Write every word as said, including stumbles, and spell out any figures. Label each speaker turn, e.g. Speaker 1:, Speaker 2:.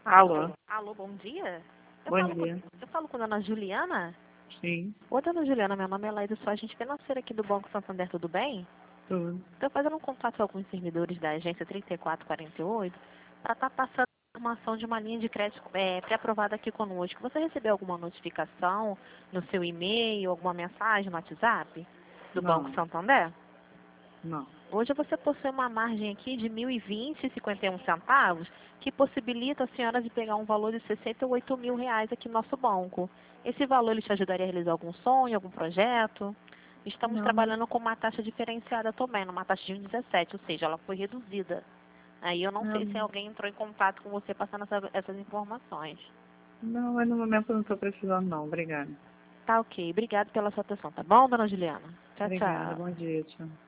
Speaker 1: Alô,
Speaker 2: Alô, bom dia? Eu
Speaker 1: bom
Speaker 2: falo, com,
Speaker 1: dia.
Speaker 2: eu falo com a dona Juliana?
Speaker 1: Sim,
Speaker 2: Oi, dona Juliana, meu nome é Laísa, sou agente financeira aqui do Banco Santander, tudo bem?
Speaker 1: tudo.
Speaker 2: Estou fazendo um contato com alguns servidores da agência trinta e quatro quarenta e oito para estar passando informação de uma linha de crédito é, pré-aprovada aqui conosco. Você recebeu alguma notificação no seu e-mail, alguma mensagem no WhatsApp do Banco
Speaker 1: Não,
Speaker 2: Santander?
Speaker 1: não.
Speaker 2: Hoje você possui uma margem aqui de mil e vinte e cinquenta e um centavos, que possibilita a senhora de pegar um valor de sessenta e oito mil reais aqui no nosso banco. Esse valor ele te ajudaria a realizar algum sonho, algum projeto? Estamos
Speaker 1: Não, mas
Speaker 2: trabalhando com uma taxa diferenciada também, numa taxa de um vírgula dezessete, ou seja, ela foi reduzida. Aí eu não sei se
Speaker 1: não,
Speaker 2: alguém entrou em contato com você passando essa- essas informações.
Speaker 1: não, mas no momento eu não estou precisando não, obrigada.
Speaker 2: Tá ok. Obrigado pela sua atenção, tá bom, dona Juliana? Tchau,
Speaker 1: Obrigada,
Speaker 2: tchau.
Speaker 1: bom dia, tchau.